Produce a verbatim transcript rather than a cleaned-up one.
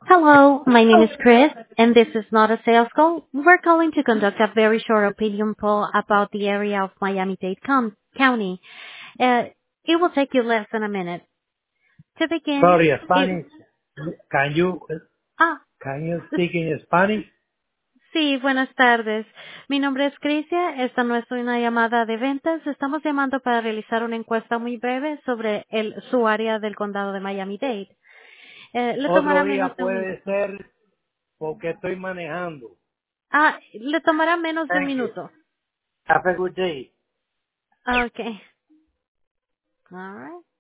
Hello, my name is Chris, and this is not a sales call. We're calling to conduct a very short opinion poll about the area of Miami-Dade com- County. Uh, it will take you less than a minute. To begin, Sorry, it, Spanish. Can you ah, can you speak in Spanish? sí, buenas tardes. Mi nombre es Crisia. Esta no es una llamada de ventas. Estamos llamando para realizar una encuesta muy breve sobre el, su área del condado de Miami-Dade. Eh, le Otro tomará día menos de un puede minuto. ser porque estoy manejando. Ah, le tomará menos de un Thank you. minuto. Have a good day. Okay. All right.